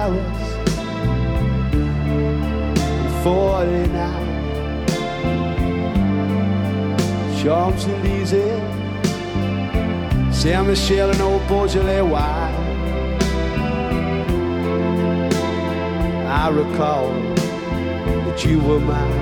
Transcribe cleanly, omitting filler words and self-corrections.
Paris in 49, Champs-Élysées, Saint-Michel and old Beaujolais wine. I recall that you were mine.